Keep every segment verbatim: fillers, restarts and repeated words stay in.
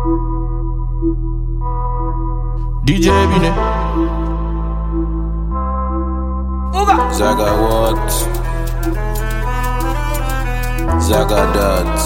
D J Bine Zaga what? Zaga that.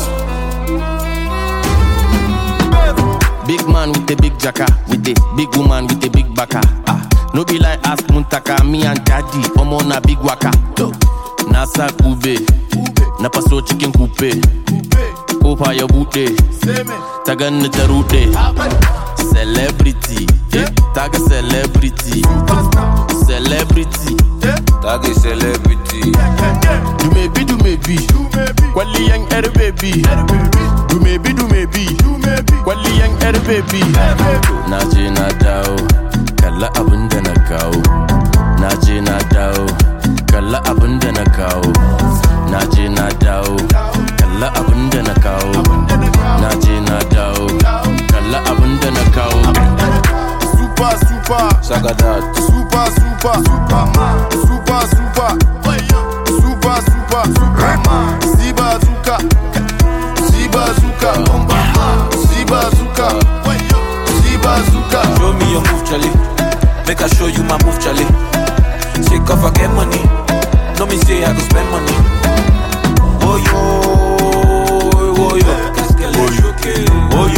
Big man with the big jacka, with the big woman with the big baka. Ah, no be like ask Muntaka, me and daddy, I'm on a big waka. Nasa Ube, Napaso chicken coupe, Opa your booty, Tagan the Jarute, celebrity, tag a celebrity, celebrity, tag a celebrity. Do maybe, do maybe, Quali young air baby, do maybe, do maybe, Quali young air baby. Naji na dao, kala abunda na kao. Naji na dao, kala abunda na kao. Naji na dao, kala abunda na kao. Naji na dao, kala abunda na kao. Super, super, Sagadat. super, super, Superman, super, super, super, super, Superman, Sibazuka, Sibazuka, Sibazuka, Sibazuka. Show me your move, Charlie. Make I show you my move, Charlie. Shake off, I get money. No me say I go spend money. Oh yo, oh yo, oh yo, oh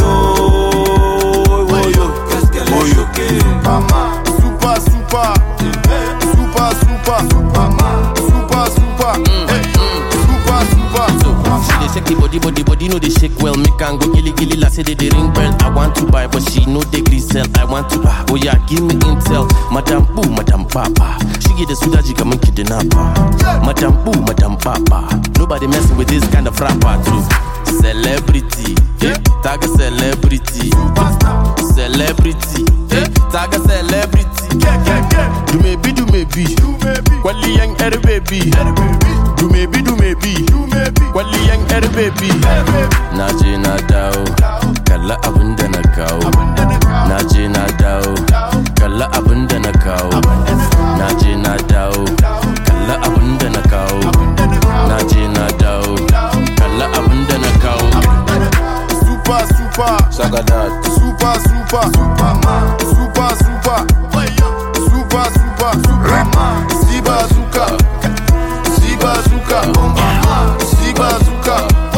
yo, oh yo, oh yo, Mama, super, super, super, super, Superman, super, super, super, super, Superman. She dey shake the body, body, body, no dey shake well. Make can go gilly gilly, la say they dey ring bell. I want to buy, but she no dey gree sell. I want to buy, oh yeah, give me intel. Madam Boo, Madam Papa, she get the suda jika man kidnapper. Madam Boo, Madam Papa, nobody messing with this kind of rapper too. Celebrity, tag a celebrity, celebrity, tag a celebrity. Do maybe, do maybe, Quali young air baby. Do maybe, do maybe, Quali young air baby. Naji na dao, kala abunda na kao. Naji na dao, kala abunda na kao. Naji na dao, kala abunda na kao. Naji na dao, kala abunda na kao. Super, super, Sagadat. super, super, Superman, super, super, super, super, Superman, Sibazuka, Sibazuka, Sibazuka,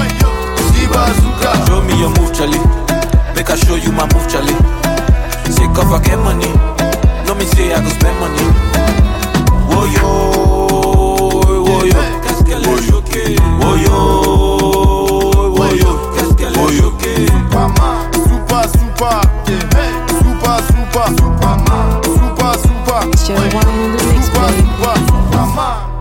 Sibazuka. show me your move, Charlie. Make I show you my move, Charlie. Shake off, I get money. No me say I go spend money. Oh yo, oh yo, oh yo, oh yo, oh yo, Mama, super, super, super, super, Superman, super, super, It's your one in the mix, super, baby. super, Superman.